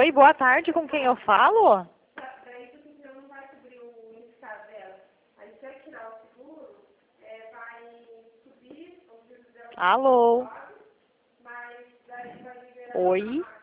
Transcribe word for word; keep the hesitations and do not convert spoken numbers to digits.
Oi, boa tarde, com quem eu falo? Daí o seguro não vai cobrir o indicado dela. Aí se eu tirar o seguro, é, vai subir o juros dela. Alô? Mas daí vai liberar. Oi?